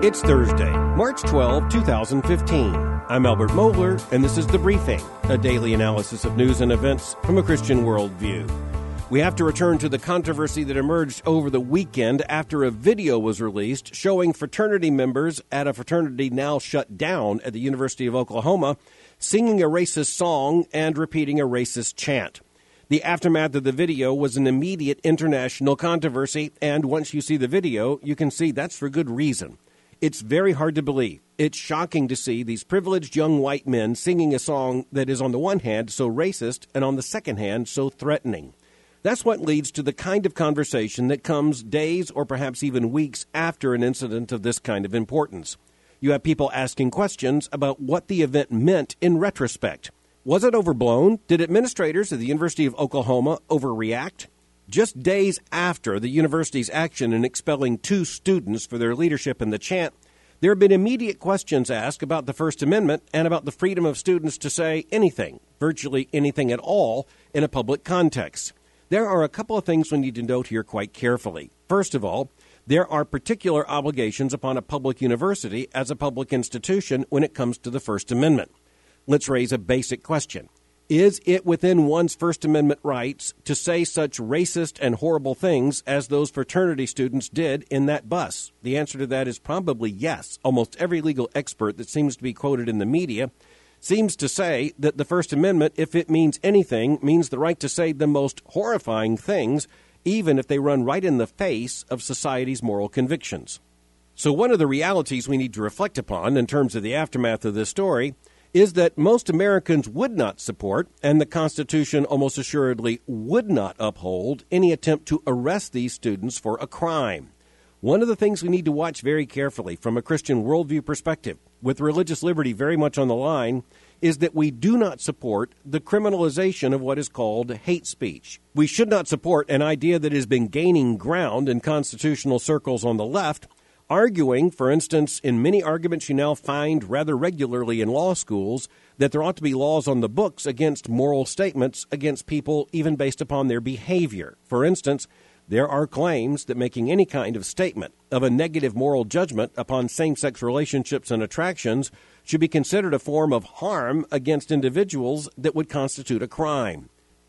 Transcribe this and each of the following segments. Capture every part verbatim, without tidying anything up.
It's Thursday, March twelfth, twenty fifteen. I'm Albert Mohler, and this is The Briefing, a daily analysis of news and events from a Christian worldview. We have to return to the controversy that emerged over the weekend after a video was released showing fraternity members at a fraternity now shut down at the University of Oklahoma singing a racist song and repeating a racist chant. The aftermath of the video was an immediate international controversy, and once you see the video, you can see that's for good reason. It's very hard to believe. It's shocking to see these privileged young white men singing a song that is on the one hand so racist and on the second hand so threatening. That's what leads to the kind of conversation that comes days or perhaps even weeks after an incident of this kind of importance. You have people asking questions about what the event meant in retrospect. Was it overblown? Did administrators at the University of Oklahoma overreact? Just days after the university's action in expelling two students for their leadership in the chant, there have been immediate questions asked about the First Amendment and about the freedom of students to say anything, virtually anything at all, in a public context. There are a couple of things we need to note here quite carefully. First of all, there are particular obligations upon a public university as a public institution when it comes to the First Amendment. Let's raise a basic question. Is it within one's First Amendment rights to say such racist and horrible things as those fraternity students did in that bus? The answer to that is probably yes. Almost every legal expert that seems to be quoted in the media seems to say that the First Amendment, if it means anything, means the right to say the most horrifying things, even if they run right in the face of society's moral convictions. So one of the realities we need to reflect upon in terms of the aftermath of this story is that most Americans would not support, and the Constitution almost assuredly would not uphold, any attempt to arrest these students for a crime. One of the things we need to watch very carefully from a Christian worldview perspective, with religious liberty very much on the line, is that we do not support the criminalization of what is called hate speech. We should not support an idea that has been gaining ground in constitutional circles on the left, arguing, for instance, in many arguments you now find rather regularly in law schools, that there ought to be laws on the books against moral statements against people even based upon their behavior. For instance, there are claims that making any kind of statement of a negative moral judgment upon same-sex relationships and attractions should be considered a form of harm against individuals that would constitute a crime.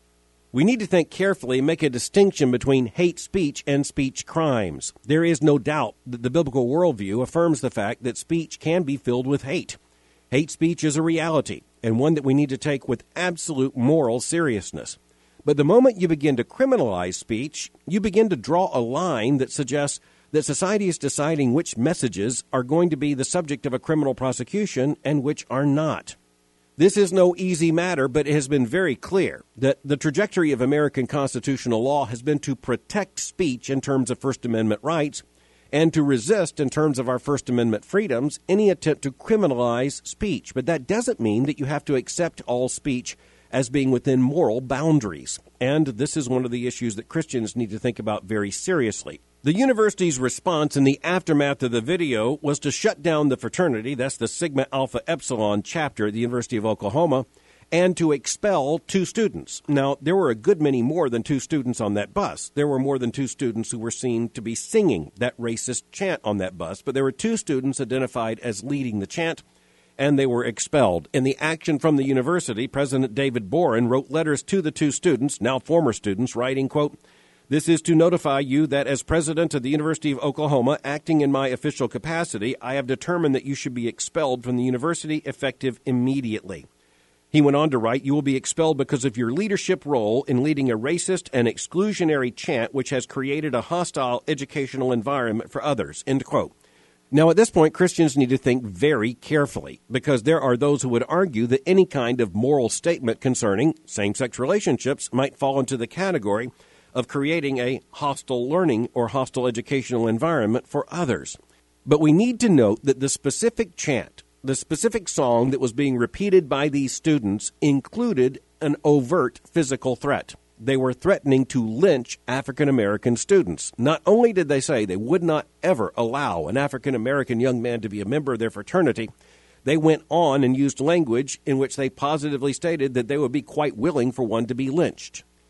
We need to think carefully and make a distinction between hate speech and speech crimes. There is no doubt that the biblical worldview affirms the fact that speech can be filled with hate. Hate speech is a reality, and one that we need to take with absolute moral seriousness. But the moment you begin to criminalize speech, you begin to draw a line that suggests that society is deciding which messages are going to be the subject of a criminal prosecution and which are not. This is no easy matter, but it has been very clear that the trajectory of American constitutional law has been to protect speech in terms of First Amendment rights and to resist in terms of our First Amendment freedoms any attempt to criminalize speech. But that doesn't mean that you have to accept all speech as being within moral boundaries. And this is one of the issues that Christians need to think about very seriously. The university's response in the aftermath of the video was to shut down the fraternity, that's the Sigma Alpha Epsilon chapter at the University of Oklahoma, and to expel two students. Now, there were a good many more than two students on that bus. There were more than two students who were seen to be singing that racist chant on that bus, but there were two students identified as leading the chant, and they were expelled. In the action from the university, President David Boren wrote letters to the two students, now former students, writing, quote, "This is to notify you that as president of the University of Oklahoma, acting in my official capacity, I have determined that you should be expelled from the university effective immediately." He went on to write, "You will be expelled because of your leadership role in leading a racist and exclusionary chant which has created a hostile educational environment for others." End quote. Now, at this point, Christians need to think very carefully, because there are those who would argue that any kind of moral statement concerning same-sex relationships might fall into the category of creating a hostile learning or hostile educational environment for others. But we need to note that the specific chant, the specific song that was being repeated by these students included an overt physical threat. They were threatening to lynch African-American students. Not only did they say they would not ever allow an African-American young man to be a member of their fraternity, they went on and used language in which they positively stated that they would be quite willing for one to be lynched.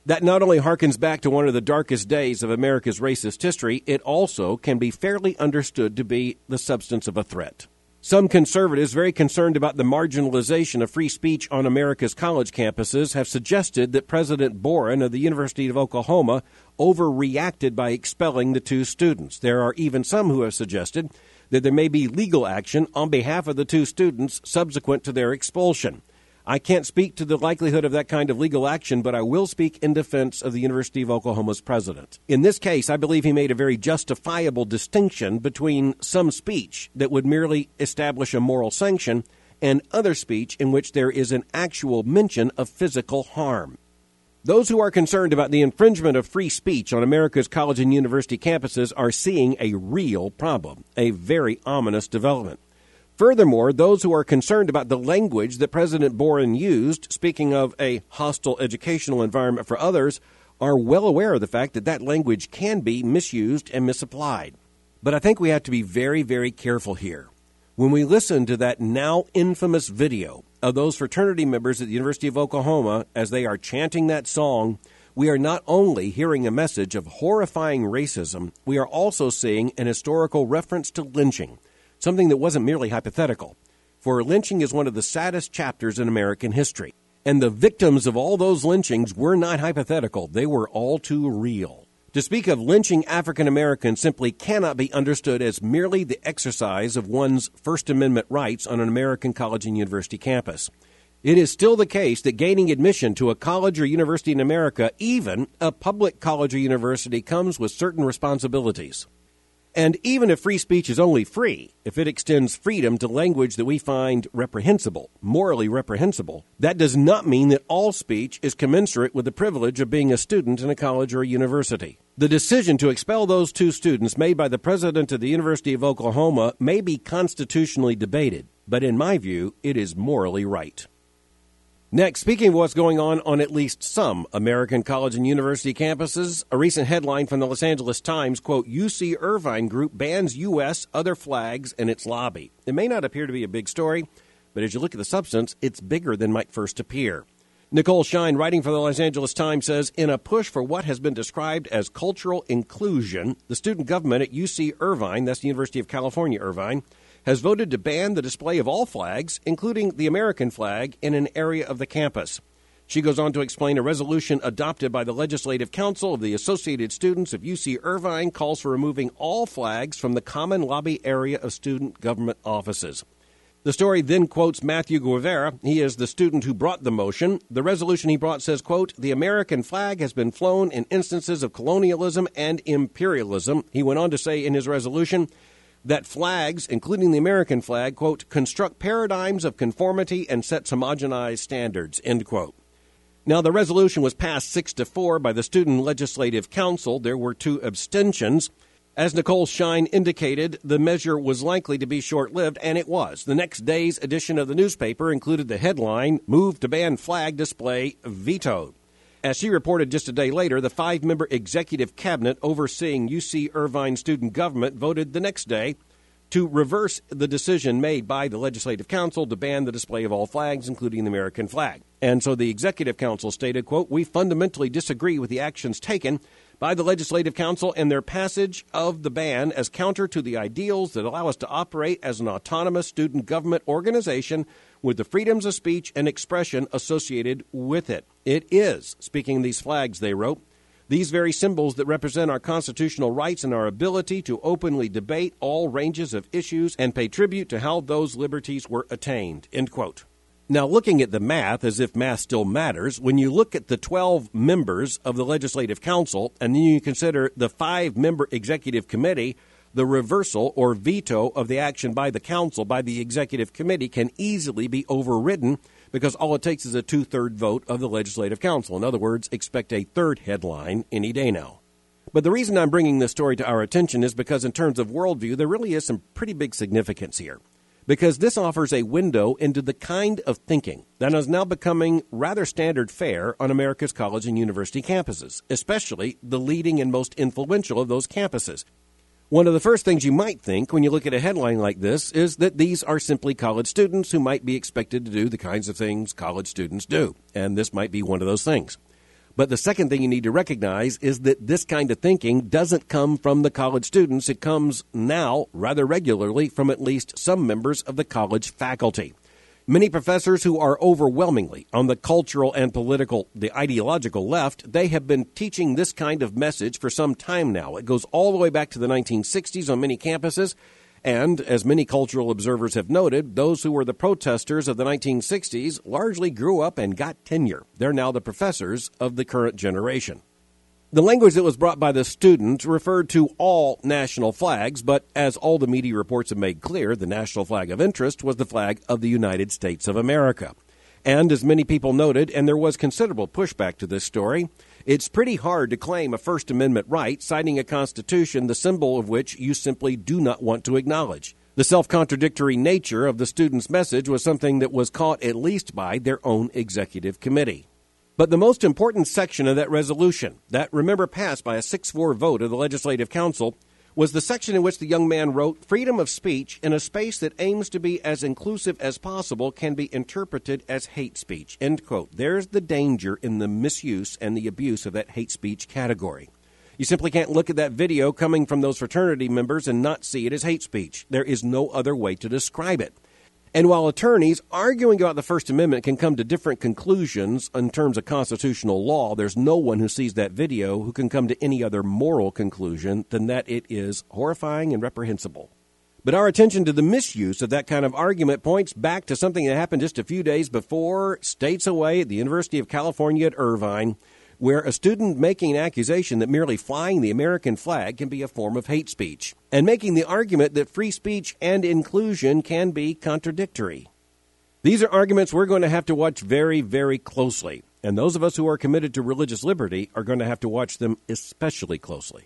That not only harkens back to one of the darkest days of America's racist history, it also can be fairly understood to be the substance of a threat. Some conservatives, very concerned about the marginalization of free speech on America's college campuses, have suggested that President Boren of the University of Oklahoma overreacted by expelling the two students. There are even some who have suggested that there may be legal action on behalf of the two students subsequent to their expulsion. I can't speak to the likelihood of that kind of legal action, but I will speak in defense of the University of Oklahoma's president. In this case, I believe he made a very justifiable distinction between some speech that would merely establish a moral sanction and other speech in which there is an actual mention of physical harm. Those who are concerned about the infringement of free speech on America's college and university campuses are seeing a real problem, a very ominous development. Furthermore, those who are concerned about the language that President Boren used, speaking of a hostile educational environment for others, are well aware of the fact that that language can be misused and misapplied. But I think we have to be very, very careful here. When we listen to that now infamous video of those fraternity members at the University of Oklahoma as they are chanting that song, we are not only hearing a message of horrifying racism, we are also seeing an historical reference to lynching. Something that wasn't merely hypothetical. For lynching is one of the saddest chapters in American history. And the victims of all those lynchings were not hypothetical. They were all too real. To speak of lynching African Americans simply cannot be understood as merely the exercise of one's First Amendment rights on an American college and university campus. It is still the case that gaining admission to a college or university in America, even a public college or university, comes with certain responsibilities. And even if free speech is only free, if it extends freedom to language that we find reprehensible, morally reprehensible, that does not mean that all speech is commensurate with the privilege of being a student in a college or a university. The decision to expel those two students made by the president of the University of Oklahoma may be constitutionally debated, but in my view, it is morally right. Next, speaking of what's going on on at least some American college and university campuses, a recent headline from the Los Angeles Times, quote, U C Irvine Group bans U S other flags in its lobby. It may not appear to be a big story, but as you look at the substance, it's bigger than might first appear. Nicole Shine, writing for the Los Angeles Times, says, in a push for what has been described as cultural inclusion, the student government at U C Irvine, that's the University of California, Irvine, has voted to ban the display of all flags, including the American flag, in an area of the campus. She goes on to explain a resolution adopted by the Legislative Council of the Associated Students of U C Irvine calls for removing all flags from the common lobby area of student government offices. The story then quotes Matthew Guevara. He is the student who brought the motion. The resolution he brought says, quote, the American flag has been flown in instances of colonialism and imperialism. He went on to say in his resolution that flags, including the American flag, quote, construct paradigms of conformity and set homogenized standards, end quote. Now, the resolution was passed six to four by the Student Legislative Council. There were two abstentions. As Nicole Shine indicated, the measure was likely to be short-lived, and it was. The next day's edition of the newspaper included the headline, Move to Ban Flag Display Vetoed. As she reported just a day later, the five-member executive cabinet overseeing U C Irvine student government voted the next day to reverse the decision made by the Legislative Council to ban the display of all flags, including the American flag. And so the Executive Council stated, quote, we fundamentally disagree with the actions taken by the Legislative Council and their passage of the ban as counter to the ideals that allow us to operate as an autonomous student government organization with the freedoms of speech and expression associated with it. It is, speaking of these flags, they wrote, these very symbols that represent our constitutional rights and our ability to openly debate all ranges of issues and pay tribute to how those liberties were attained, end quote. Now, looking at the math, as if math still matters, when you look at the twelve members of the Legislative Council and then you consider the five-member executive committee, the reversal or veto of the action by the council, by the executive committee, can easily be overridden because all it takes is a two-third vote of the Legislative Council. In other words, expect a third headline any day now. But the reason I'm bringing this story to our attention is because in terms of worldview, there really is some pretty big significance here. Because this offers a window into the kind of thinking that is now becoming rather standard fare on America's college and university campuses, especially the leading and most influential of those campuses. One of the first things you might think when you look at a headline like this is that these are simply college students who might be expected to do the kinds of things college students do, and this might be one of those things. But the second thing you need to recognize is that this kind of thinking doesn't come from the college students. It comes now rather regularly from at least some members of the college faculty. Many professors who are overwhelmingly on the cultural and political, the ideological left, they have been teaching this kind of message for some time now. It goes all the way back to the nineteen sixties on many campuses. And as many cultural observers have noted, those who were the protesters of the nineteen sixties largely grew up and got tenure. They're now the professors of the current generation. The language that was brought by the student referred to all national flags, but as all the media reports have made clear, the national flag of interest was the flag of the United States of America. And as many people noted, and there was considerable pushback to this story, it's pretty hard to claim a First Amendment right, citing a Constitution, the symbol of which you simply do not want to acknowledge. The self-contradictory nature of the student's message was something that was caught at least by their own executive committee. But the most important section of that resolution, that remember passed by a six four vote of the Legislative Council, was the section in which the young man wrote, "Freedom of speech in a space that aims to be as inclusive as possible can be interpreted as hate speech." End quote. There's the danger in the misuse and the abuse of that hate speech category. You simply can't look at that video coming from those fraternity members and not see it as hate speech. There is no other way to describe it. And while attorneys arguing about the First Amendment can come to different conclusions in terms of constitutional law, there's no one who sees that video who can come to any other moral conclusion than that it is horrifying and reprehensible. But our attention to the misuse of that kind of argument points back to something that happened just a few days before, states away at the University of California at Irvine, where a student making an accusation that merely flying the American flag can be a form of hate speech, and making the argument that free speech and inclusion can be contradictory. These are arguments we're going to have to watch very, very closely, and those of us who are committed to religious liberty are going to have to watch them especially closely.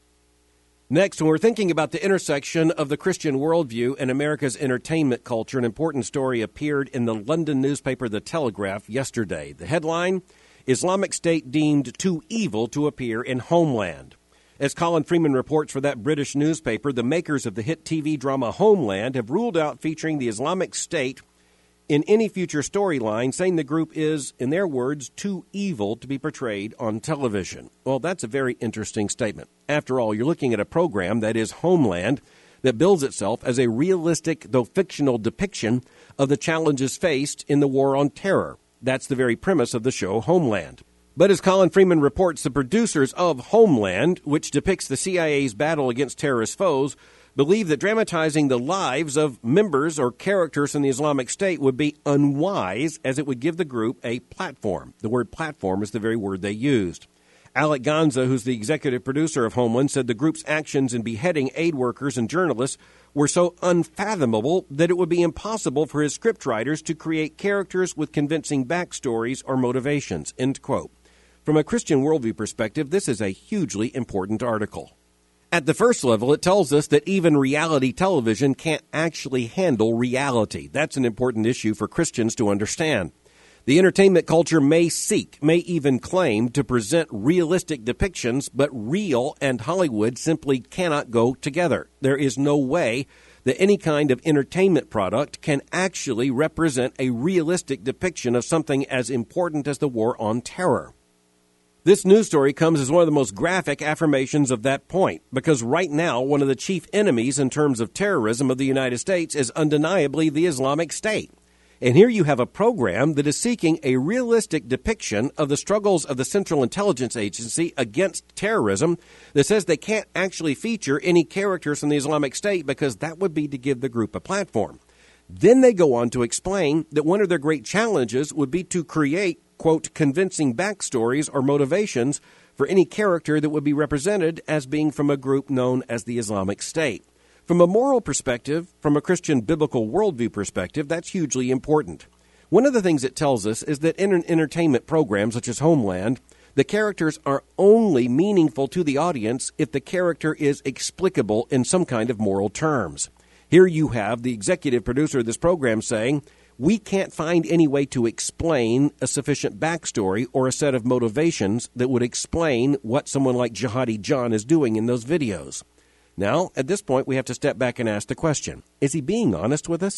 Next, when we're thinking about the intersection of the Christian worldview and America's entertainment culture, an important story appeared in the London newspaper The Telegraph yesterday. The headline, Islamic State deemed too evil to appear in Homeland. As Colin Freeman reports for that British newspaper, the makers of the hit T V drama Homeland have ruled out featuring the Islamic State in any future storyline, saying the group is, in their words, too evil to be portrayed on television. Well, that's a very interesting statement. After all, you're looking at a program that is Homeland, that bills itself as a realistic, though fictional, depiction of the challenges faced in the war on terror. That's the very premise of the show Homeland. But as Colin Freeman reports, the producers of Homeland, which depicts the C I A's battle against terrorist foes, believe that dramatizing the lives of members or characters in the Islamic State would be unwise, as it would give the group a platform. The word platform is the very word they used. Alec Ganza, who's the executive producer of Homeland, said the group's actions in beheading aid workers and journalists were so unfathomable that it would be impossible for his scriptwriters to create characters with convincing backstories or motivations, end quote. From a Christian worldview perspective, this is a hugely important article. At the first level, it tells us that even reality television can't actually handle reality. That's an important issue for Christians to understand. The entertainment culture may seek, may even claim to present realistic depictions, but real and Hollywood simply cannot go together. There is no way that any kind of entertainment product can actually represent a realistic depiction of something as important as the war on terror. This news story comes as one of the most graphic affirmations of that point, because right now, one of the chief enemies in terms of terrorism of the United States is undeniably the Islamic State. And here you have a program that is seeking a realistic depiction of the struggles of the Central Intelligence Agency against terrorism that says they can't actually feature any characters from the Islamic State because that would be to give the group a platform. Then they go on to explain that one of their great challenges would be to create, quote, convincing backstories or motivations for any character that would be represented as being from a group known as the Islamic State. From a moral perspective, from a Christian biblical worldview perspective, that's hugely important. One of the things it tells us is that in an entertainment program such as Homeland, the characters are only meaningful to the audience if the character is explicable in some kind of moral terms. Here you have the executive producer of this program saying, we can't find any way to explain a sufficient backstory or a set of motivations that would explain what someone like Jihadi John is doing in those videos. Now, at this point, we have to step back and ask the question, is he being honest with us?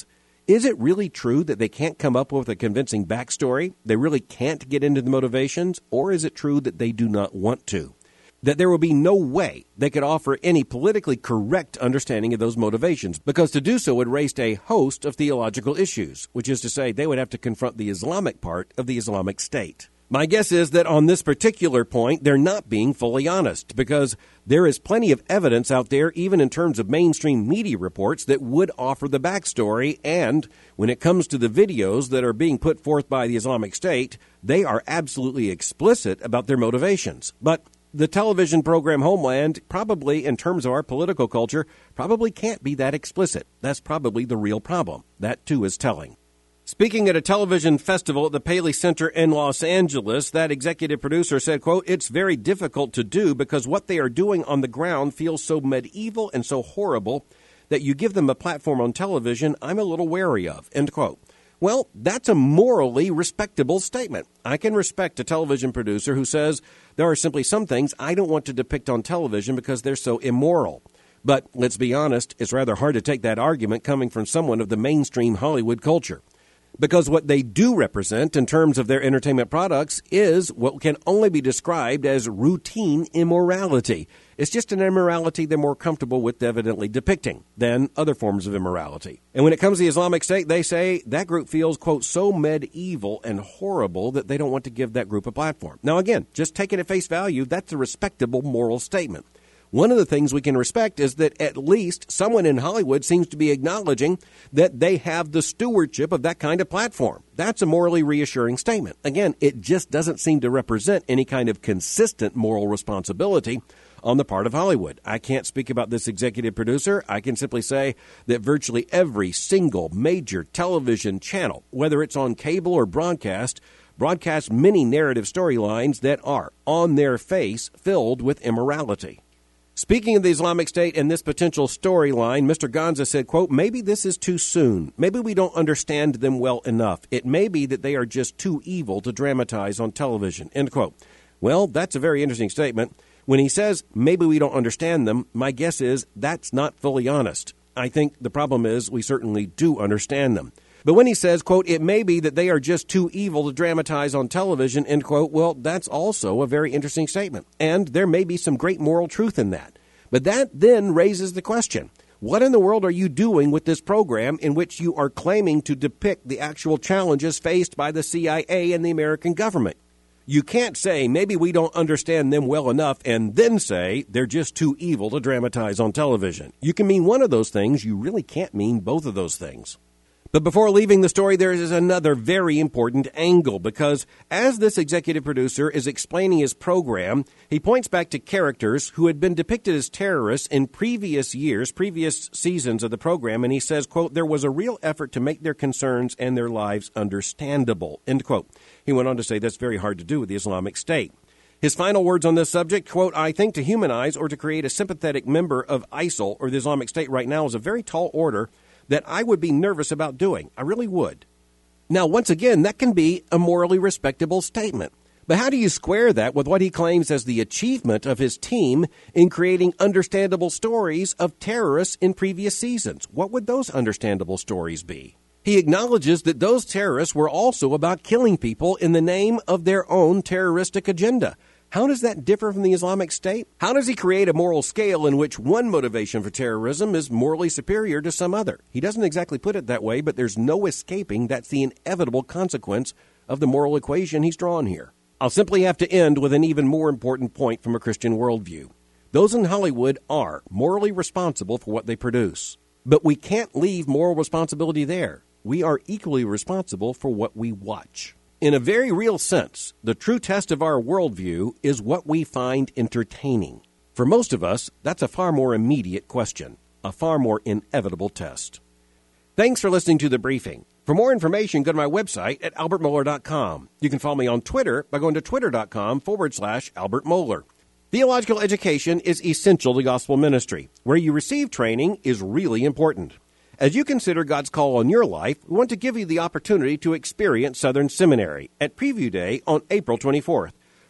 Is it really true that they can't come up with a convincing backstory? They really can't get into the motivations? Or is it true that they do not want to? That there will be no way they could offer any politically correct understanding of those motivations, because to do so would raise a host of theological issues, which is to say they would have to confront the Islamic part of the Islamic State. My guess is that on this particular point, they're not being fully honest, because there is plenty of evidence out there, even in terms of mainstream media reports, that would offer the backstory, and when it comes to the videos that are being put forth by the Islamic State, they are absolutely explicit about their motivations. But the television program Homeland, probably in terms of our political culture, probably can't be that explicit. That's probably the real problem. That, too, is telling. Speaking at a television festival at the Paley Center in Los Angeles, that executive producer said, quote, "It's very difficult to do because what they are doing on the ground feels so medieval and so horrible that you give them a platform on television I'm a little wary of," end quote. Well, that's a morally respectable statement. I can respect a television producer who says there are simply some things I don't want to depict on television because they're so immoral. But let's be honest, it's rather hard to take that argument coming from someone of the mainstream Hollywood culture. Because what they do represent in terms of their entertainment products is what can only be described as routine immorality. It's just an immorality they're more comfortable with evidently depicting than other forms of immorality. And when it comes to the Islamic State, they say that group feels, quote, so medieval and horrible that they don't want to give that group a platform. Now, again, just taking at face value, that's a respectable moral statement. One of the things we can respect is that at least someone in Hollywood seems to be acknowledging that they have the stewardship of that kind of platform. That's a morally reassuring statement. Again, it just doesn't seem to represent any kind of consistent moral responsibility on the part of Hollywood. I can't speak about this executive producer. I can simply say that virtually every single major television channel, whether it's on cable or broadcast, broadcast many narrative storylines that are, on their face, filled with immorality. Speaking of the Islamic State and this potential storyline, Mister Gonza said, quote, "Maybe this is too soon. Maybe we don't understand them well enough. It may be that they are just too evil to dramatize on television," end quote. Well, that's a very interesting statement. When he says, maybe we don't understand them, my guess is that's not fully honest. I think the problem is we certainly do understand them. But when he says, quote, "it may be that they are just too evil to dramatize on television," end quote, well, that's also a very interesting statement. And there may be some great moral truth in that. But that then raises the question, what in the world are you doing with this program in which you are claiming to depict the actual challenges faced by the C I A and the American government? You can't say, maybe we don't understand them well enough, and then say they're just too evil to dramatize on television. You can mean one of those things. You really can't mean both of those things. But before leaving the story, there is another very important angle, because as this executive producer is explaining his program, he points back to characters who had been depicted as terrorists in previous years, previous seasons of the program, and he says, quote, "there was a real effort to make their concerns and their lives understandable," end quote. He went on to say that's very hard to do with the Islamic State. His final words on this subject, quote, "I think to humanize or to create a sympathetic member of I S I L or the Islamic State right now is a very tall order that I would be nervous about doing. I really would." Now, once again, that can be a morally respectable statement. But how do you square that with what he claims as the achievement of his team in creating understandable stories of terrorists in previous seasons? What would those understandable stories be? He acknowledges that those terrorists were also about killing people in the name of their own terroristic agenda. How does that differ from the Islamic State? How does he create a moral scale in which one motivation for terrorism is morally superior to some other? He doesn't exactly put it that way, but there's no escaping that's the inevitable consequence of the moral equation he's drawn here. I'll simply have to end with an even more important point from a Christian worldview. Those in Hollywood are morally responsible for what they produce. But we can't leave moral responsibility there. We are equally responsible for what we watch. In a very real sense, the true test of our worldview is what we find entertaining. For most of us, that's a far more immediate question, a far more inevitable test. Thanks for listening to The Briefing. For more information, go to my website at albert mohler dot com. You can follow me on Twitter by going to twitter.com forward slash Albert Mohler. Theological education is essential to gospel ministry. Where you receive training is really important. As you consider God's call on your life, we want to give you the opportunity to experience Southern Seminary at Preview Day on April twenty-fourth.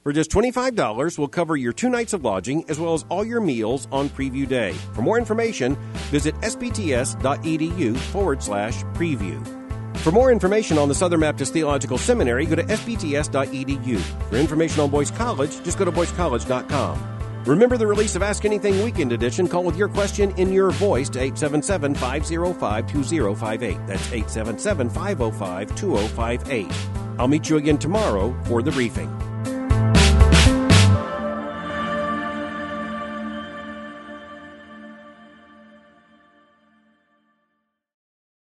For just twenty-five dollars, we'll cover your two nights of lodging as well as all your meals on preview day. For more information, visit sbts.edu forward slash preview. For more information on the Southern Baptist Theological Seminary, go to sbts.edu. For information on Boyce College, just go to boyce college dot com. Remember the release of Ask Anything Weekend Edition. Call with your question in your voice to eight seven seven, five oh five, two oh five eight. That's eight seven seven, five oh five, two oh five eight. I'll meet you again tomorrow for the briefing.